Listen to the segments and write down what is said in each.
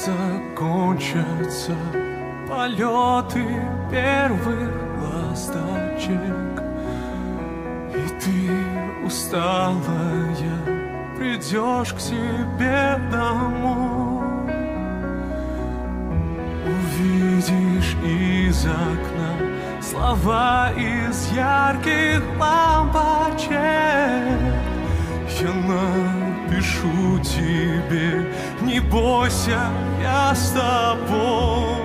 закончатся полеты первых ласточек, и ты, усталая, придешь к себе домой, увидишь из окна слова из ярких лампочек. Я напишу тебе: не бойся, я с тобой.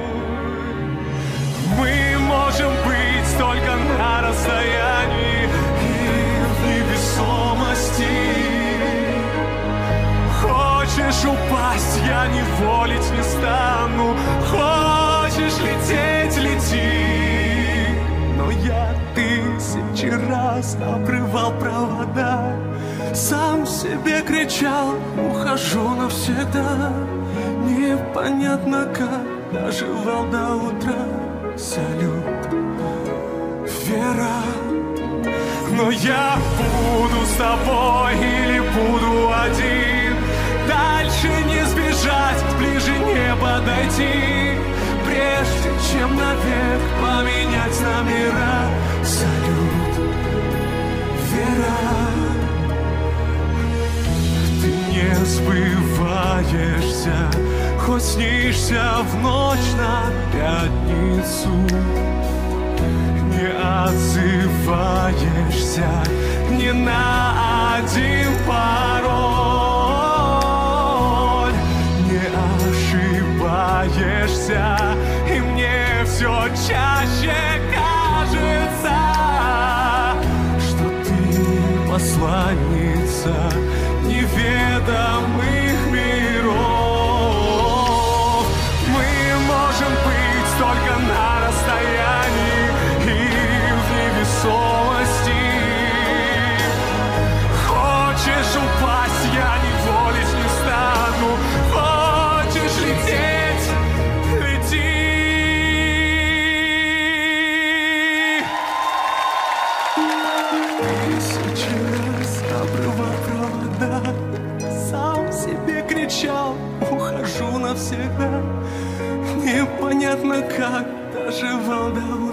Мы можем быть только на расстоянии и в невесомости. Хочешь упасть, я не волить не стану. Хочешь лететь, лети. Но я тысячи раз обрывал провода, сам себе кричал: ухожу навсегда. Непонятно как доживал до утра. Салют, Вера. Но я буду с тобой или буду один. Дальше не сбежать, ближе не подойти, прежде чем навек поменять номера. Салют, Вера. Ты не сбываешься, хоть снишься в ночь на пятницу. Не отзываешься ни на один пароль. Не ошибаешься, и мне все чаще кажется, что ты посланница неведомых миров. Мы можем быть только на расстоянии и в невесомости. Хочешь упасть, я не волить не стану. Хочешь лететь, лети. Тысячи раз обрывал провода, сам себе кричал: ухожу навсегда. Непонятно как доживал до